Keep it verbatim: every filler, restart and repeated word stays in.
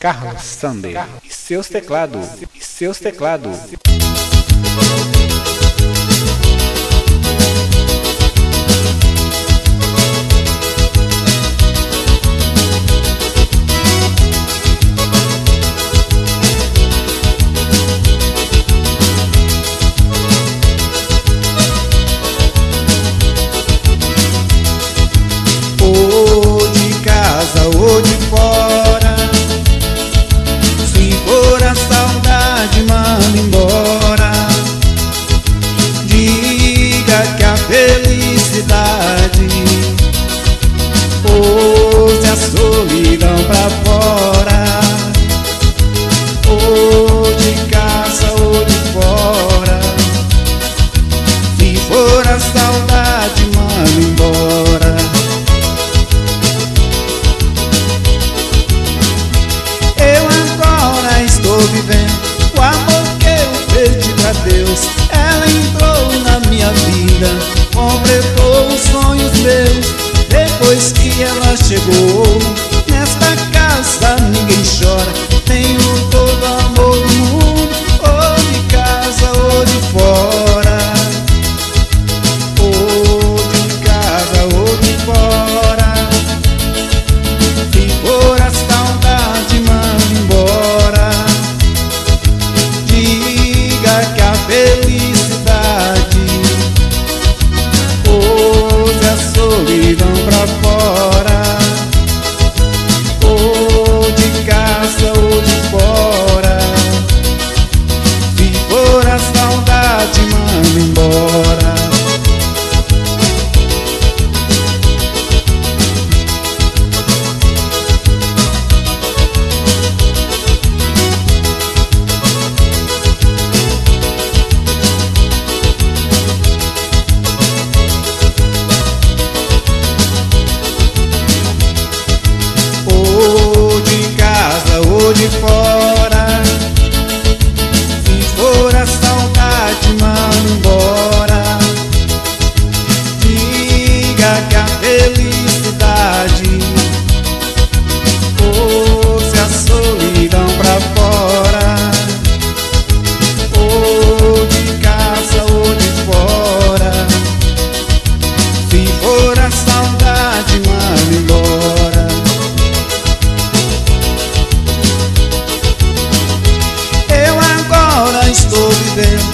Carlos Sander e seus teclados, e seus teclados. Ou de casa ou de fora, se for a saudade, manda embora. Diga que a felicidade pôs a solidão pra fora. Ou de casa ou de fora, se for a saudade, manda embora. Estou vivendo o amor que eu perdi pra Deus. Ela entrou na minha vida, completou os sonhos meus. Depois que ela chegou, nesta casa ninguém chora. Tenho todo amor no mundo, ou de casa ou de fora. Ou de casa ou de fora, se for a saudade, manda embora. Que a felicidade pôs a solidão pra fora. Ou de casa ou de fora, se for a saudade, manda embora. De fora, se for a saudade, manda embora. Diga que a felicidade pôs a solidão pra fora. Ou de casa ou de fora, se for a saudade, manda embora. Estou vivendo